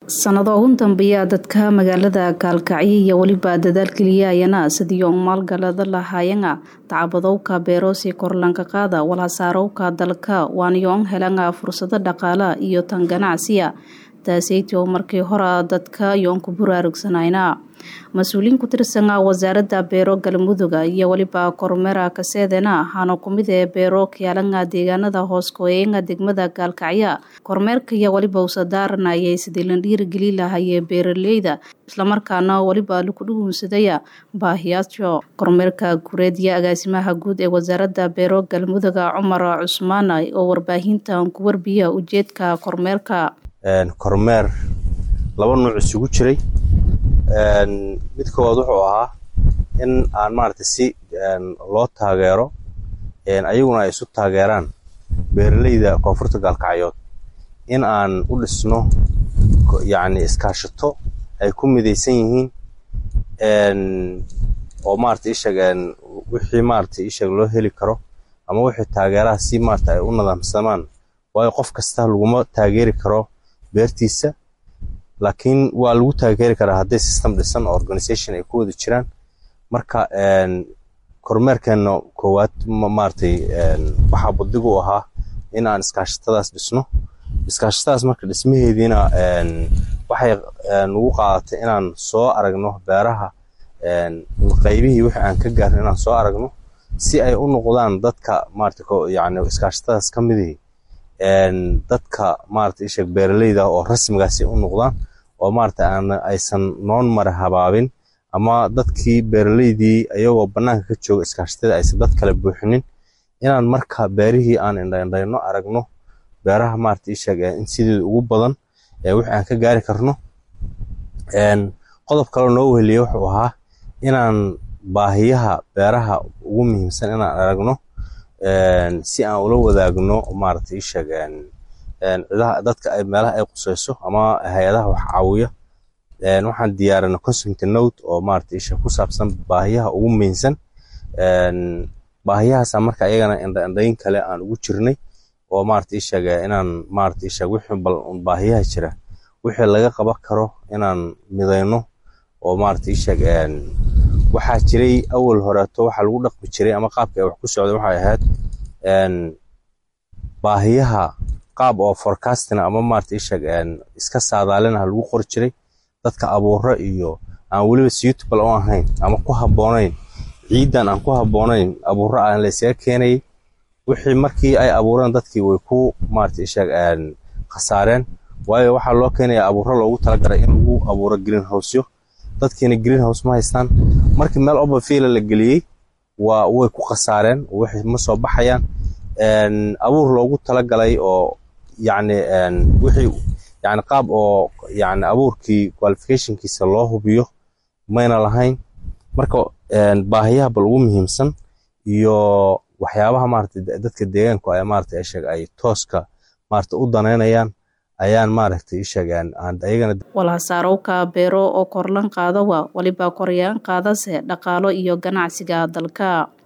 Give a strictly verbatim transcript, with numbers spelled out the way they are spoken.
sanado ugu dambeeya dadka magaalada Gaalkacyo iyo waliba dadaal kaliya sidii oo maalgalada lahaayeen tacabadowka beero si kor lanka qaada wala saarowka dalka waaniyoon helanga fursado dhaqaale iyo tan ganacsiga taasaytoo markii hore dadka yoon ku buraarugsanayna mas'uuliin ku tirsan wasaaradda beero galmudug iyo waliba kormeera ka seedena hano kumide beero kiyalanga deegaanada hoos kooyeenga degmada Gaalkacyo kormeerka iyo waliba usadaarnayay sidii la dhiirigelin lahaayay beeraleyda isla markaana waliba lagu dhuunsadaya baahiyaadyo kormeerka gureediya agaasimaha guud ee wasaaradda beero galmudug Cumar Cusmaan oo warbaahinta ku warbiya ujeedka kormeerka een kormeer laba nooc isugu jiray een mid kood wuxuu ahaa in aan maartay si een loo taageero een ayaguna ay isu taageeraan beeraleyda koonfurta Gaalkacyo in aan u dhisno yaani iskaashato ay ku mideysan yihiin een oo maartay ishageen wixii maartay ishag loo heli karo ama wixii taageeraha si maartay ay u nidaamsamaan way qof kasta laguma taageeri karo beertiisa laakiin waa lagu taageeri karaa haddii system dhisan organization ay ku wada jiraan marka een kormeerkeena koowaad maartay een waxa badigu ahaa in aan iskaashatadaas dhisno iskaashatadaas marka dhismaheediina een waxay ugu qaadatay inaan soo aragno beeraha een qaybihii wixii aan ka gaarnay inaan soo aragno si ay u noqdaan dadka maartay yaani iskaashatadaas ka mid een dadka maartay ishag beeraleyda oo rasmigaasi u noqdaan oo maartay aan aysan noon mar habaabin ama dadkii beeraleydii ayagoo banaanka ka jooga iskaashatada aysan dad kale buuxinin inaan marka beerihii aan indhaynayno aragno beeraha maartay ishag in sidii ugu badan ee wixii aan ka gaari karno een qodob kale noo weheliyo wuxuu ahaa inaan baahiyaha beeraha ugu muhiimsan inaan aragno een si aan ula wadaagno maartay ishag een dadka ay meelaha ay qusayso ama hay'adaha wax caawiya een waxaan diyaarinay consumption note oo maartay ishag ku saabsan baahiyaha ugu muhiimsan een baahiyahaas marka ayagana indhayn kale aan ugu jirnay oo maartay ishag inaan maartay ishag wixii bal baahiyaha jira wixii laga qaban karo inaan midayno oo maartay ishag een waxa jiray awal horeeto waxa lagu dhaqmi jiray ama qaabka ay wax ku socdo waxa ahayd een baahiyaha qaab oo forecasting ama maartay ishag een iska saadaalina lagu qor jiray dadka abuurro iyo aan waliba suitable oo ahayn ama ku haboonayn ciidan aan ku haboonayn abuurro aan la isaga keenay wixii markii ay abuuraan dadkii way ku maartay ishag een khasaareen waayo waxa loo keenay abuurro loogu talagalay in lagu abuuro greenhouse dadkiina greenhouse ma haystaan markii meel open field la galiyay waa way ku khasaareen wixii ma soo baxayaan een abuur loogu talagalay oo yaani een wixii yaani qaab oo yaani abuurkii qualificationkiisa loo hubiyo mayna lahayn marka een baahiyaha bal ugu muhiimsan iyo waxyaabaha maartay dadka deegaanka ay maartay ishag ay tooska maartay u daneynayaan ayaan maartay ishagaan aan ayagana wala saarowka beero oo korlan qaado waliba koryaan qaadase dhaqaalo iyo ganacsiga dalka.